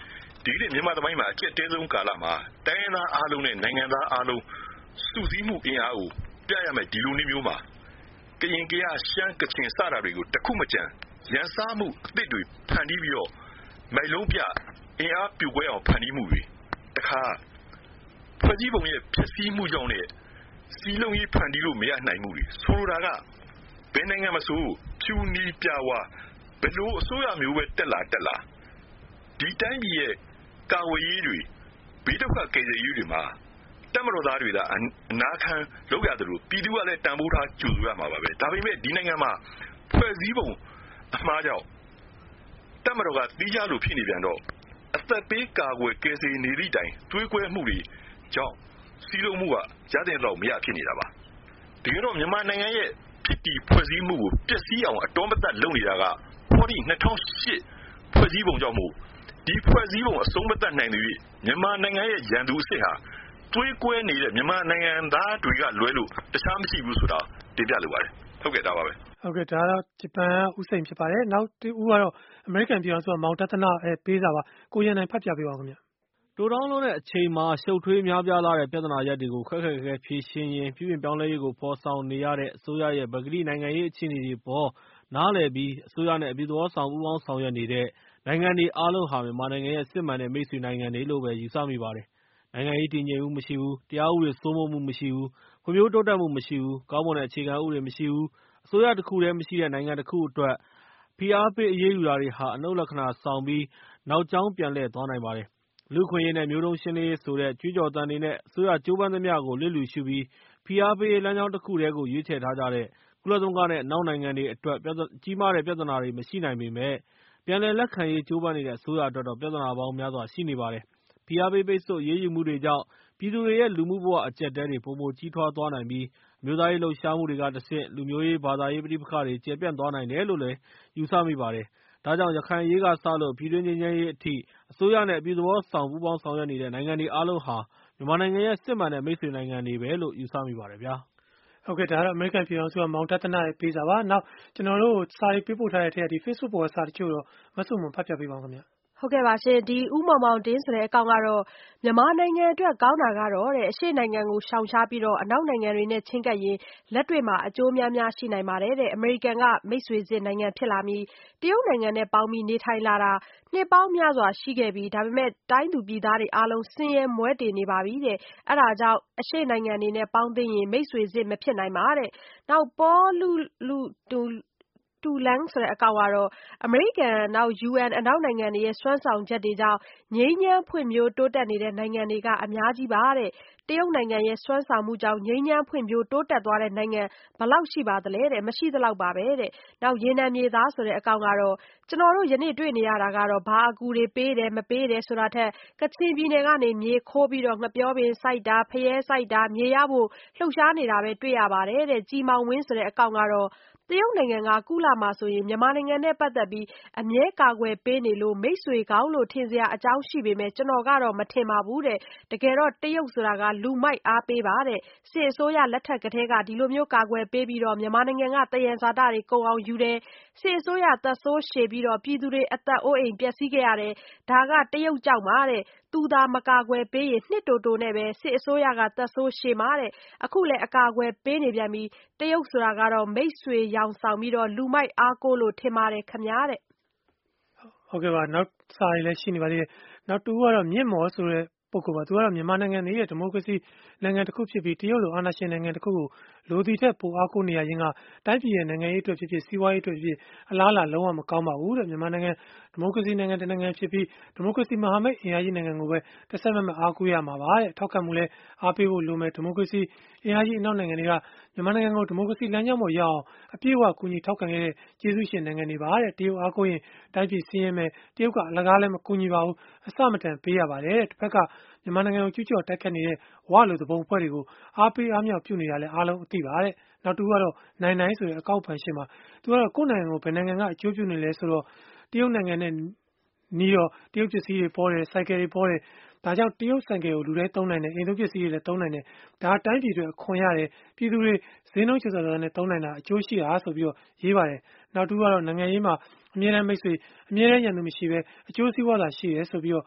ဒီနေ့မြန်မာသမိုင်းမှာအကျက်တဲဆုံးကာလမှာတိုင်းရင်းသားအားလုံးနဲ့နိုင်ငံသားအားလုံးစုစည်းမှုအင်အားကိုပြရမယ်ဒီလိုနည်းမျိုးမှာကရင်ကရရှမ်းကချင်စတာတွေကိုတခုမကြံရန်စားမှုအသစ်တွေဖန်တီးပြီးတော့မိုင်လုံးပြအင်အားပြိုကွဲအောင်ဖန်တီးမှုတွေတခါဖွဲ့စည်းပုံရဲ့ဖြစ်စည်းမှုကြောင့်နဲ့စီလုံးကြီးဖန်တီးလို့မရနိုင်မှုတွေဆိုလိုတာကဘယ်နိုင်ငံမဆိုဖြူနီးပြဝါဘယ်လိုအစိုးရမျိုးပဲတက်လာတက်လာဒီတိုင်းပြည်ရဲ့ကာဝေးရေးတွေဘေးဒုက္ခကယ်ဆယ်ရေးတွေမှာတက်မတော်သားတွေကအနာခံလောက်ရတယ်လို့ပြည်သူကလည်းတန်ဖိုးထားကြိုဆိုရမှာပါပဲဒါပေမဲ့ဒီနိုင်ငံမှာဖွဲ့စည်းပုံအမှားကြောင့်တက်မတော်ကတီးကြလို့ဖြစ်နေပြန်တော့အသက်ပေးကာကွယ်ကယ်ဆယ်နေသည့်တိုင်တွေးကွဲမှုတွေကြောင့်စီးလုံးမှုကရတဲ့တော့မရဖြစ်နေတာပါတကယ်တော့မြန်မာနိုင်ငံရဲ့ဖြစ်တည်ဖွဲ့စည်းမှုကိုပျက်စီးအောင်အတော်မသက်လုပ်နေတာကဟောဒီ၂၀၀၈ဖွဲ့စည်းပုံကြောင့်မို့ဒီဖွဲ့စည်းပုံအဆုံးမသက်နိုင်သေးမြန်မာနိုင်ငံရဲ့ရန်သူအစ်စ်ဟာတွေးကွဲနေတဲ့မြန်မာနိုင်ငံသားတွေကလွဲလို့တခြားမရှိဘူးဆိုတာတင်ပြလိုပါတယ်ဟုတ်ကဲ့ဒါပါပဲဟုတ်ကဲ့ဒါတော့ဂျပန်ကဥစိန်ဖြစ်ပါတယ်နောက်တူဦးကတော့အမေရိကန်ပြည်အောင်စုကမောင်တသနာအဲပေးစာပါကိုရန်နိုင်ဖတ်ပြပေးပါဦးခင်ဗျတိုးတောင်းလုံးတဲ့အချိန်မှာရှုပ်ထွေးများပြားလာတဲ့ပြဿနာရပ်တွေကိုခက်ခက်ခဲခဲဖြေရှင်းရင်ပြည်ပြင်ပြောင်းလဲရေးကိုဖော်ဆောင်နေရတဲ့အစိုးရရဲ့ဗကတိနိုင်ငံရေးအခြေအနေတွေပေါ်နားလည်ပြီးအစိုးရနဲ့အပြည်သူ့ဆောင်ပူးပေါင်းဆောင်ရွက်နေတဲ့နိုင်ငံတွေအားလုံးဟာမြန်မာနိုင်ငံရဲ့စစ်မှန်တဲ့မိတ်ဆွေနိုင်ငံတွေလို့ပဲယူဆမိပါတယ်။နိုင်ငံရေးတည်ငြိမ်မှုမရှိဘူး၊တရားဥပဒေစိုးမိုးမှုမရှိဘူး၊ဖွံ့ဖြိုးတိုးတက်မှုမရှိဘူး၊ကောင်းမွန်တဲ့အခြေခံဥပဒေမရှိဘူး။အစိုးရတစ်ခုတည်းမရှိတဲ့နိုင်ငံတစ်ခုအတွက်ဖိအားပေးအရေးယူတာတွေဟာအနုတ်လက္ခဏာဆောင်ပြီးနောက်ကြောင်းပြန်လှည့်သွားနိုင်ပါတယ်။လူ့အခွင့်အရေးနဲ့မျိုးတုန်းရှင်းလင်းရေးဆိုတဲ့ကြွေးကြော်သံတွေနဲ့အစိုးရကြိုးပမ်းသမျှကိုလျစ်လျူရှုပြီးဖိအားပေးရေးလမ်းကြောင်းတစ်ခုတည်းကိုရွေးချယ်ထားကြတဲ့ကုလသမဂ္ဂနဲ့အနောက်နိုင်ငံတွေအတွက်ကြီးမားတဲ့ပြဿနာတွေမရှိနိုင်ပေမဲ့ပြန်လည်လက်ခံရေးကြိုးပမ်းနေတဲ့အစိုးရအတွက်တော့ပြဿနာပေါင်းများစွာရှိနေပါတယ်။ဖိအားပေးပိတ်ဆို့အရေးယူမှုတွေကြောင့်ပြည်သူတွေရဲ့လူမှုဘဝအကျပ်အတည်းတွေပိုမိုကြီးထွားသွားနိုင်ပြီးအမျိုးသားရေးလှုပ်ရှားမှုတွေကတဆင့်လူမျိုးရေးဘာသာရေးပဋိပက္ခတွေကျယ်ပြန့်သွားနိုင်တယ်လို့လည်းယူဆမိပါတယ်။ဒါကြောင့်ရခိုင်အရေးကစလို့ပြည်တွင်းငြိမ်းချမ်းရေးအထိအစိုးရနဲ့အပြုသဘောဆောင်ပူးပေါင်းဆောင်ရွက်နေတဲ့နိုင်ငံတွေအားလုံးဟာမြန်မာနိုင်ငံရဲ့စစ်မှန်တဲ့မိတ်ဆွေနိုင်ငံတွေပဲလို့ယူဆမိပါတယ်ဗျာ။ဟုတ်ကဲ့ဒါကတော့အမေရိကန်ပြည်အောင်စုကမောင်တသနာရဲ့ပေးစာပါနောက်ကျွန်တော်တို့စာရေးပေးပို့ထားတဲ့ထက်ဒီ Facebook ပေါ်ကစာတချို့တော့မဆုမဖတ်ပြပေးပါဦးခင်ဗျာဟုတ်ကဲ့ပါရှင်ဒီဥမောင်မောင်တင်းဆိုတဲ့အကောင်ကတော့မြန်မာနိုင်ငံအတွက်ကောင်းတာကတော့တဲ့အရှေ့နိုင်ငံကိုရှောင်ရှားပြီးတော့အနောက်နိုင်ငံတွေနဲ့ချင်းကပ်ရင်လက်တွေ့မှာအကျိုးများများရှိနိုင်ပါတယ်တဲ့အမေရိကန်ကမိတ်ဆွေစစ်နိုင်ငံဖြစ်လာပြီးတရုတ်နိုင်ငံနဲ့ပေါင်းပြီးနေထိုင်လာတာနှစ်ပေါင်းများစွာရှိခဲ့ပြီးဒါပေမဲ့တိုင်းသူပြည်သားတွေအားလုံးဆင်းရဲမွဲတေနေပါပြီတဲ့အဲ့ဒါကြောင့်အရှေ့နိုင်ငံတွေနဲ့ပေါင်းသိရင်မိတ်ဆွေစစ်မဖြစ်နိုင်ပါတဲ့နောက်ပေါ်လူလူတူတူလန်းဆိုတဲ့အကောင်ကတော့အမေရိကန်နောက် ယူအန်အနောက်နိုင်ငံတွေရဲ့စွမ်းဆောင်ချက်တွေကြောင့်ငြိမ်းချမ်းဖွံ့ဖြိုးတိုးတက်နေတဲ့နိုင်ငံတွေကအများကြီးပါတဲ့တရုတ်နိုင်ငံရဲ့စွမ်းဆောင်မှုကြောင့်ငြိမ်းချမ်းဖွံ့ဖြိုးတိုးတက်သွားတဲ့နိုင်ငံဘယ်လောက်ရှိပါသလဲတဲ့မရှိသလောက်ပါပဲတဲ့နောက်ရေနံမြေသားဆိုတဲ့အကောင်ကတော့ကျွန်တော်တို့ယနေ့တွေ့နေရတာကတော့ဘာအကူတွေပေးတယ်မပေးတယ်ဆိုတာထက်ကချင်ပြည်နယ်ကနေမြေခိုးပြီးတော့ငပြောပင်စိုက်တာဖျဲစိုက်တာမြေရဖို့လှုပ်ရှားနေတာပဲတွေ့ရပါတယ်တဲ့ကြီးမောင်ဝင်းဆိုတဲ့အကောင်ကတော့တရုတ်နိုင်ငံကကုလမှာဆိုရင်မြန်မာနိုင်ငံနဲ့ပတ်သက်ပြီးအမြဲကာကွယ်ပေးနေလို့မိတ်ဆွေကောင်းလို့ထင်စရာအကြောင်းရှိပေမဲ့ကျွန်တော်ကတော့မထင်ပါဘူးတဲ့တကယ်တော့တရုတ်ဆိုတာကလူမိုက်အားပေးပါတဲ့စစ်အစိုးရလက်ထက်ကတည်းကဒီလိုမျိုးကာကွယ်ပေးပြီးတော့မြန်မာနိုင်ငံကတယံဇာတတွေကုန်အောင်ယူတယ်စစ်အစိုးရသက်ဆိုးရှည်ပြီးတော့ပြည်သူတွေအသက်အိုးအိမ်ပျက်စီးခဲ့ရတယ်ဒါကတရုတ်ကြောင့်ပါတဲ့သူသာမကာကွယ်ပေးရင်နှစ်တိုတိုနဲ့ပဲစစ်အစိုးရကသက်ဆိုးရှည်မှာတဲ့အခုလည်းအကာအကွယ်ပေးနေပြန်ပြီးတရုတ်ဆိုတာကတော့မိတ်ဆွေရောင်ဆောင်ပြီးတော့လူမိုက်အားကိုးလို့ထင်ပါတယ်ခမညာတဲ့ဟုတ်ကဲ့ပါနောက်စာရေးလည်းရှိနေပါသေးတယ်နောက်တူကတော့မြင့်မော်ဆိုတဲ့ပုဂ္ဂိုလ်ပါသူကတော့မြန်မာနိုင်ငံရဲ့ဒီမိုကရေစီနိုင်ငံတစ်ခုဖြစ်ပြီးတရုတ်လိုအာဏာရှင်နိုင်ငံတစ်ခုကိုလိုသည့်ထက်ပိုအားကိုးနေရခြင်းကတိုင်းပြည်ရဲ့နိုင်ငံရေးအတွက်ဖြစ်ဖြစ်စီးပွားရေးအတွက်ဖြစ်ဖြစ်အလားအလာလုံးဝမကောင်းပါဘူးတဲ့မြန်မာနိုင်ငံဒီမိုကရေစီနိုင်ငံတစ်နိုင်ငံဖြစ်ပြီးဒီမိုကရေစီမဟာမိတ်အင်အားကြီးနိုင်ငံကိုပဲတစ်ဆက်မမဲ့အားကိုးရမှာပါတဲ့ထောက်ခံမှုလဲအားပေးဖို့လိုမယ်ဒီမိုကရေစီအင်အားကြီးအနောက်နိုင်ငံတွေကမြန်မာနိုင်ငံကိုဒီမိုကရေစီလမ်းကြောင်းပေါ်ရောက်အောင်အပြည့်အဝကူညီထောက်ခံခဲ့တဲ့ကျေးဇူးရှင်နိုင်ငံတွေပါတဲ့တရုတ်အားကိုးရင်တိုင်းပြည်စီးရဲမယ်တရုတ်ကအလကားလည်းမကူညီပါဘူးအစမတန်ပေးရပါတယ်တဲ့တစ်ဖက်ကမြန်မာနိုင်ငံကိုကျူးကျော်တိုက်ခတ်နေတဲ့ဝါလိုသဘုံအဖွဲ့တွေကိုအားပေးအားမြောက်ပြုနေတာလဲအားလုံးအသိပါတဲ့နောက်တူကတော့နိုင်နိုင်ဆိုတဲ့အကောက်ဖန်ရှင်မှာသူကတော့ကိုယ့်နိုင်ငံကိုဘယ်နိုင်ငံကအကျိုးပြုနေလဲဆိုတော့တရုတ်နိုင်ငံနဲ့နီးတော့တရုတ်ပစ္စည်းတွေပေါ်တယ်စိုက်ကယ်တွေပေါ်တယ်ဒါကြောင့်တရုတ်ဆိုင်ကယ်ကိုလူတွေသုံးနိုင်တယ်အိမ်သုံးပစ္စည်းတွေလည်းသုံးနိုင်တယ်ဒါတိုင်းပြည်တွေအခွန်ရတယ်ပြည်သူတွေဈေးနှုန်းချေစားစားနဲ့သုံးနိုင်တာအကျိုးရှိတာဆိုပြီးတော့ရေးပါတယ်နောက်တူကတော့နိုင်ငံရေးမှာအမြဲတမ်းမိတ်ဆွေအမြဲတမ်းရန်သူမရှိပဲအကျိုးစီးပွားသာရှိတယ်ဆိုပြီးတော့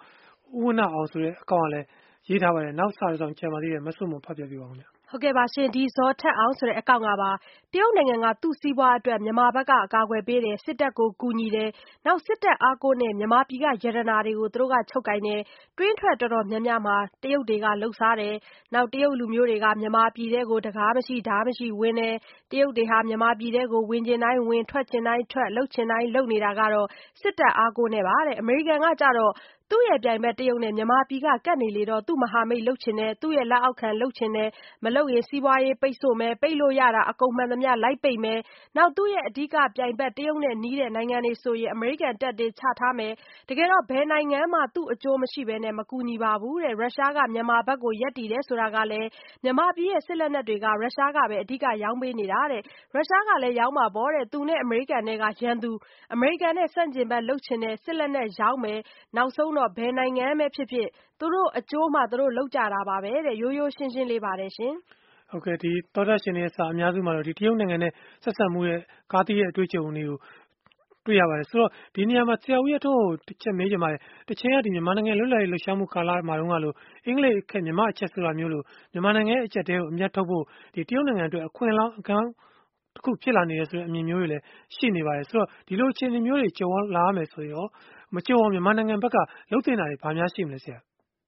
ဦးဝဏ္ဏအောင်ဆိုတဲ့အကောင့်ကလည်းရေးထားပါတယ်နောက်စာဆောင်ကြံပါသေးတယ်မဆုမဖတ်ပြပြပါဦးခင်ဗျဟုတ်ကဲ့ပါရှင်ဒီဇော်ထက်အောင်ဆိုတဲ့အကောင့်ကပါတရုတ်နိုင်ငံကသူ့စီးပွားအတွက်မြန်မာဘက်ကအကာအကွယ်ပေးတယ်စစ်တပ်ကိုကူညီတယ်နောက်စစ်တပ်အားကိုးနဲ့မြန်မာပြည်ကရတနာတွေကိုသူတို့ကချုပ်ကိုင်တယ်တွင်းထွက်တော်တော်များများမှာတရုတ်တွေကလှုပ်ရှားတယ်နောက်တရုတ်လူမျိုးတွေကမြန်မာပြည်ထဲကိုတကားမရှိဓာမရှိဝင်တယ်တရုတ်တွေဟာမြန်မာပြည်ထဲကိုဝင်ကျင်တိုင်းဝင်ထွက်ကျင်တိုင်းထွက်လှုပ်ကျင်တိုင်းလှုပ်နေတာကတော့စစ်တပ်အားကိုးနဲ့ပါတဲ့အမေရိကန်ကကြတော့သူ့ရဲ့ပြိုင်ဘက်တရုတ်နဲ့မြန်မာပြည်ကကတ်နေလေတော့သူ့မဟာမိတ်လှုပ်ချင်တယ်သူ့ရဲ့လက်အောက်ခံလှုပ်ချင်တယ်မလှုပ်ရင်စီးပွားရေးပိတ်ဆို့မယ်ပိတ်လို့ရတာအကုန်မှန်သမျှလိုက်ပိတ်မယ်နောက်သူ့ရဲ့အဓိကပြိုင်ဘက်တရုတ်နဲ့နီးတဲ့နိုင်ငံတွေဆိုရင်အမေရိကန်တပ်တွေချထားမယ်တကယ်တော့ဘယ်နိုင်ငံမှသူ့အကျိုးမရှိဘဲနဲ့မကူညီပါဘူးတဲ့ရုရှားကမြန်မာဘက်ကိုရက်တည်တယ်ဆိုတာကလည်းမြန်မာပြည်ရဲ့စစ်လက်နက်တွေကရုရှားကပဲအဓိကရောင်းပေးနေတာတဲ့ရုရှားကလည်းရောင်းမှာပေါ့တဲ့သူနဲ့အမေရိကန်နဲ့ကရန်သူအမေရိကန်နဲ့ဆန့်ကျင်ဘက်လှုပ်ချင်တဲ့စစ်လက်နက်ရောင်းမယ်နောက်ဆုံးတော့ဘယ်နိုင်ငံပဲဖြစ်ဖြစ်သူတို့အကျိုးမှသူတို့လောက်ကြတာပါပဲတဲ့ရိုးရိုးရှင်းရှင်းလေးပါတယ်ရှင်ဟုတ်ကဲ့ဒီသောတာရှင်ရဲ့စာအများစုမှာတော့ဒီတရုတ်နိုင်ငံနဲ့ဆက်ဆံမှုရဲ့ကားတီးရဲ့အတွေ့အကြုံတွေကိုတွေ့ရပါတယ်ဆိုတော့ဒီနေရာမှာဆရာဦးရထွန်းကိုတစ်ချက်မေးချင်ပါတယ်တချင်ကဒီမြန်မာနိုင်ငံလွတ်လပ်ရေးလှုပ်ရှားမှုကာလမှာတုန်းကလို့အင်္ဂလိပ်အခက်မြန်မာအချက်ဆိုတာမျိုးလို့မြန်မာနိုင်ငံရဲ့အချက်တဲကိုအမျက်ထုတ်ဖို့ဒီတရုတ်နိုင်ငံအတွက်အခွင့်အလမ်းအကန့်တစ်ခုဖြစ်လာနေရဆိုတဲ့အမြင်မျိုးတွေလည်းရှိနေပါတယ်ဆိုတော့ဒီလိုအခြေအနေမျိုးတွေကြုံလာရမယ်ဆိုရင်ရောမကြုံအောင်မြန်မာနိုင်ငံဘက်ကလှုပ်တင်တာတွေဘာများရှိမလဲဆရာ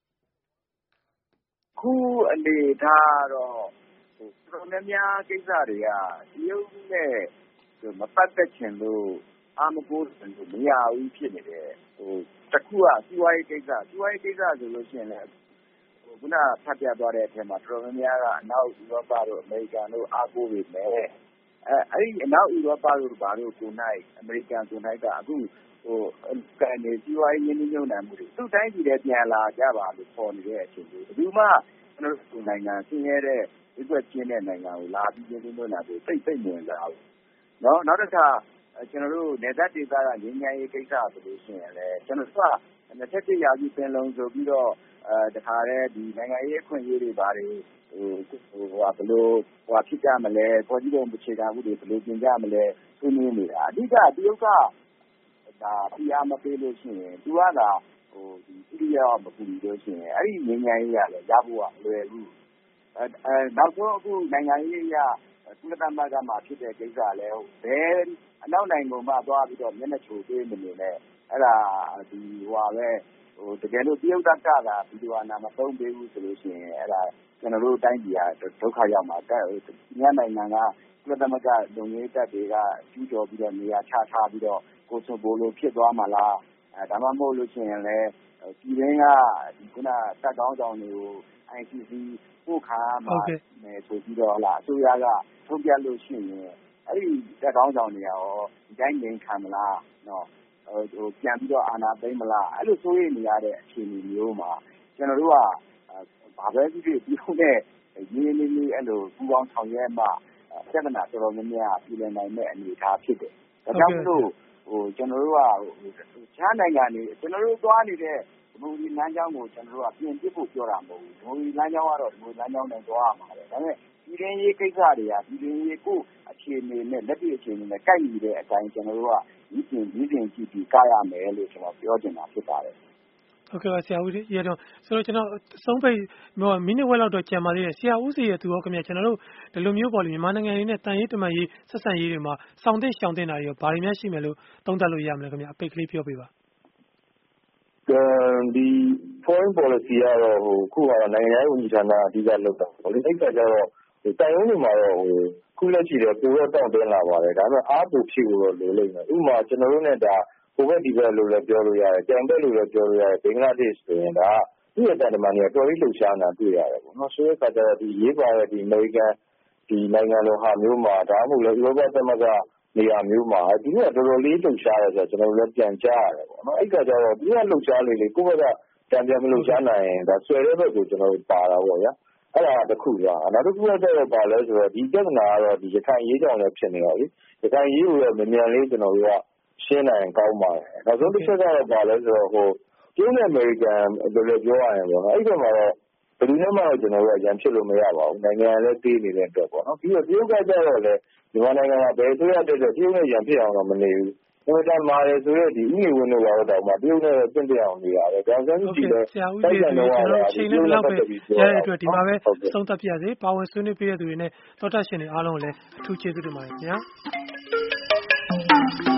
ခုအနေထားတော့ဟိုတော်များများကိစ္စတွေကတရုတ်နဲ့မပတ်သက်ချင်လို့အာမကိုးတယ်လို့မရဘူးဖြစ်နေတယ်ဟိုတခုကစီးပွားရေးကိစ္စစီးပွားရေးကိစ္စဆိုလို့ရှိရင်လည်းဟိုခုနဖတ်ပြသွားတဲ့အထက်မှာတော်တော်များများကအနောက်ဥရောပတို့အမေရိကန်တို့အားကိုးနေတယ်အဲအဲ့ဒီအနောက်ဥရောပတို့ဘာလို့ကိုနိုင်အမေရိကန်ကိုနိုင်ကအခုဟိုကနေစီးပွားရေးရင်းနှီးမြှုပ်နှံမှုတွေသူ့တိုင်းပြည်နဲ့ပြန်လာကြပါလို့ပေါ်နေတဲ့အချိန်တွေဘယ်သူမှကျွန်တော်တို့နိုင်ငံဆင်းရဲတဲ့ဥပဒေချင်းတဲ့နိုင်ငံကိုလာပြီးရင်းနှီးမြှုပ်နှံဖို့တိတ်တိတ်ဝင်လာဘူးနော်နောက်တစ်ခါကျွန်တော်တို့နေသက်ဒေသကငြိမ်းချမ်းရေးကိစ္စဆိုလို့ရှိရင်လည်းကျွန်တော်တို့ကနှစ်ချက်တရာကြီးပင်လုံးဆိုပြီးတော့အဲတခါတည်းဒီနိုင်ငံရေးအခွင့်အရေးတွေဘာတွေဟိုဟိုဟာဘယ်လိုဟိုဖြစ်ကြမလဲပေါ်ကြီးပုံအခြေခံမှုတွေဘယ်လိုပြင်ကြမလဲဆွေးနွေးနေတာအဓိကတရုတ်ကဒါပြရမပေးလို့ရှိရင်သူကသာဟိုဒီပြည်ရောမကူလို့ရှိရင်အဲ့ဒီငြိမ်းချမ်းရေးရလည်းရဖို့ကလွယ်ဘူးအဲအဲနောက်ဆုံးအခုနိုင်ငံရေးရကုလသမဂ္ဂမှာဖြစ်တဲ့ကိစ္စလည်းဘယ်အနောက်နိုင်ငံမှာသွားပြီးတော့မျက်နှာချိုပေးနေနေနဲ့အဲ့ဒါဒီဟိုဟာပဲဟိုတကယ်လို့တရုတ်တပ်ကလာဗီဒီယိုနာမသုံးပေးဘူးဆိုလို့ရှိရင်အဲ့ဒါကျွန်တော်တို့တိုင်းပြည်ကဒုက္ခရောက်မှာတက်ညနိုင်ငံကကုလသမဂ္ဂလုံခြုံရေးတပ်တွေကကျူးကျော်ပြီးတော့နေရာချထားပြီးတော့ကိုဆိုဘိုလိုဖြစ်သွားမှာလားအဲဒါမှမဟုတ်လို့ရှိရင်လည်းပြည်ရင်းကဒီခုနတပ်ကောင်းဆောင်တွေကို I C C ပို့ခါမှာမယ်ဆိုပြီးတော့လာအစိုးရကထုတ်ပြလို့ရှိရင်အဲ့ဒီတပ်ကောင်းဆောင်တွေရောဒီတိုင်းငြိမ်ခံမလားနော်ဟိုပြန်ပြီးတော့အာဏာသိမ်းမလားအဲ့လိုဆိုရင်နေရတဲ့အခြေအနေမျိုးမှာကျွန်တော်တို့ကဘာပဲဖြစ်ဖြစ်ပြီးတော့နဲ့ရင်းနှီးနှီးအဲ့လိုပူပေါင်းဆောင်ရွက်မှပြဿနာတော်တော်များများပြည်လည်နိုင်တဲ့အနေအထားဖြစ်တယ်ဒါကြောင့်မလို့ဟိုကျွန်တော်တို့ကဟိုခြားနိုင်ငံတွေကျွန်တော်တို့သွားနေတဲ့ဒီလိုလမ်းကြောင်းကိုကျွန်တော်တို့ကပြင်ပစ်ဖို့ပြောတာမဟုတ်ဘူးဒီလိုလမ်းကြောင်းကတော့ဒီလိုလမ်းကြောင်းနဲ့သွားရမှာပဲဒါပေမဲ့ပြည်ရင်းရေးကိစ္စတွေကပြည်ရင်းရေးကိုအခြေအနေနဲ့လက်တွေ့အခြေအနေနဲ့ကိုက်ညီတဲ့အတိုင်းကျွန်တော်တို့ကဒီပြင်ဒီပြင်ကြည့်ပြီးကားရမယ်လို့ကျွန်တော်ပြောချင်တာဖြစ်ပါတယ်ဟုတ်ကဲ့ပါဆရာဦးရတော့ဆိုတော့ကျွန်တော်အဆုံးပိတ်မိနစ်ဝက်လောက်တော့ကြံပါသေးတယ်ဆရာဦးစီရဲ့သူရောခင်ဗျကျွန်တော်တို့ဒီလိုမျိုးပေါ့လေမြန်မာနိုင်ငံရေးနဲ့တန်ရေးတမန်ရေးဆက်ဆံရေးတွေမှာစောင့်သိရှောင်သိတာတွေရောဘာတွေများရှိမယ်လို့သုံးသပ်လို့ရမလဲခင်ဗျအပိတ်ကလေးပြောပြပါဒီ foreign policy ကတော့ဟိုခုကတော့နိုင်ငံရေးဝန်ကြီးဌာနအဓိကလုပ်တာပေါ့လေအဲ့ကကြတော့တိုင်ရုံးတွေမှာတော့ဟိုခုလက်ရှိတော့ပိုတော့တောင့်တင်းလာပါတယ်ဒါပေမဲ့အားပိုဖြစ်လို့လိုလိမ့်မယ်ဥပမာကျွန်တော်တို့နဲ့ဒါဟိုဘက်ဒီဘက်လို့လည်းပြောလို့ရတယ်ကြံဘက်လို့လည်းပြောလို့ရတယ်ဘင်္ဂလားဒေ့ရှ်ဆိုရင်ဒါသူ့ရဲ့တန်တမာတွေကတော်တော်လှုပ်ရှားနေတာတွေ့ရတယ်ပေါ့နော်ဆိုတဲ့အခါကျတော့ဒီရေးပါတဲ့ဒီအမေရိကန်ဒီနိုင်ငံလိုဟာမျိုးမှာဒါမှမဟုတ်လည်းဥရောပသမဂ္ဂနေရာမျိုးမှာဒီကတော်တော်လေးလှုပ်ရှားတယ်ဆိုတော့ကျွန်တော်တို့လည်းပြန်ကြားရတယ်ပေါ့နော်အဲ့ကကြတော့ဒီကလှုပ်ရှားလေလေကိုယ့်ဘက်ကတန်ပြန်မလှုပ်ရှားနိုင်ရင်ဒါဆွဲတဲ့ဘက်ကိုကျွန်တော်တို့ပါတာပေါ့ဗျာအဲ့ဒါတစ်ခုပါနောက်တစ်ခုကတော့ပါလဲဆိုတော့ဒီပြဿနာကတော့ဒီရခိုင်ရေးကြောင့်လည်းဖြစ်နေတော့လေရခိုင်ရေးကိုလည်းမြန်မြန်လေးကျွန်တော်တို့ကရှင်းနိုင်ကောင်းပါတယ်နောက်ဆုံးတစ်ချက်ကတော့ပါလဲဆိုတော့ဟိုကျင်းတဲ့အမေရိကန်လိုလိုပြောရရင်ပေါ့နော်အဲ့ဒီမှာတော့ဘယ်သူမှတော့ကျွန်တော်တို့ကရန်ဖြစ်လို့မရပါဘူးနိုင်ငံလည်းသေးနေတဲ့အတွက်ပေါ့နော်ပြီးတော့တရုတ်ကကြတော့လေမြန်မာနိုင်ငံကဘယ်ဆိုရတဲ့တရုတ်နဲ့ရန်ဖြစ်အောင်တော့မနေဘူးအင်တာမာတယ်ဆိုတော့ဒီဥယျာဉ်ဝင်တော့တော့မှတရုတ်နဲ့တင့်တယ်အောင်နေတာပဲဒါဆိုရင်ဒီလေဆရာဦးကြီးကျွန်တော်ချိန်နဲ့ဘယ်လောက်ပဲရတဲ့အတွက်ဒီမှာပဲသုံးသပ်ပြစေပါဝင်ဆွေးနွေးပေးတဲ့သူတွေနဲ့သောတာရှင်တွေအားလုံးကိုလည်းအထူးကျေးဇူးတင်ပါတယ်ခင်ဗျာ